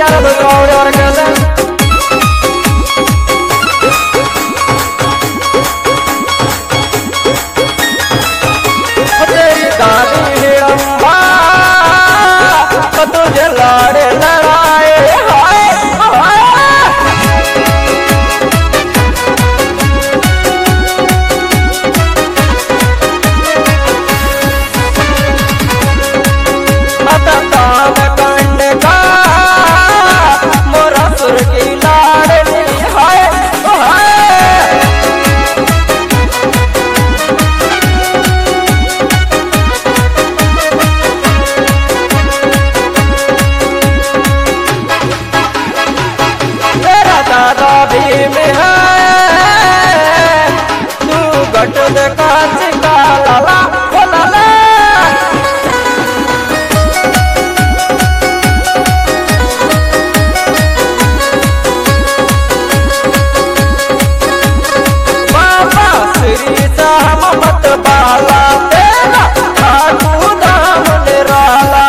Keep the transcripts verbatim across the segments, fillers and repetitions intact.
नारद गौड़ और गजन तेरी दादी हिड़म्बा तुझे लाड़े लड़ाए हाय माता काम कंड का मोरा सुर की लाड़नी हाय हाय दादा भीम है तू गट देखा चिका लाला ओ लाला बाबा श्री सहमत बाला तेरा खाटू धाम निराला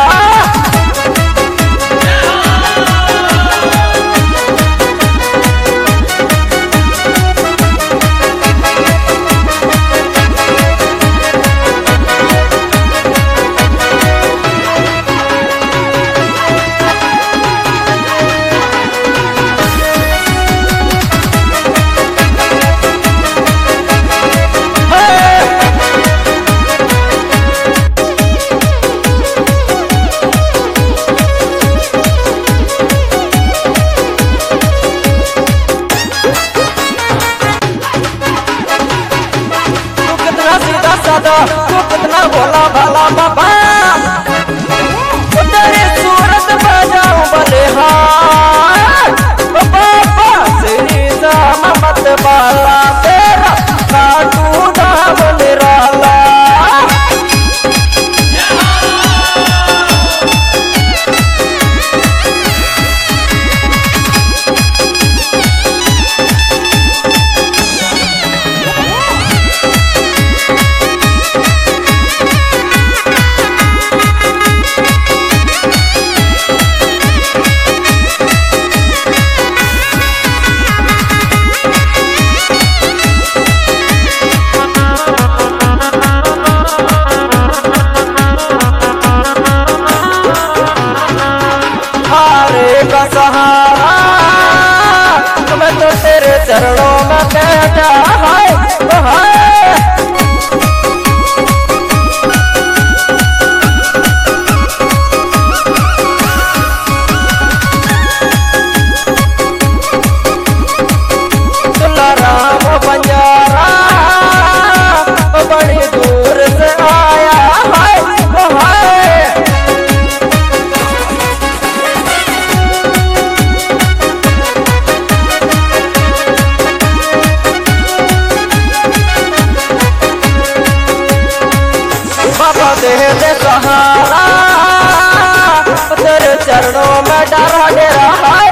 तू कितना भोला भाला बाबा तेरी सूरत बजाऊं बलिहार बाबा श्री सहमत बाला तेरा खाटू धाम निराला का सहारा मैं तो तेरे चरणों में बैठा हाय हाय तुलाराम बंजारा बड़ी दूर से आया हाय हाय बाबा दे दे सहारा तेरे चरणों में डरा डेरा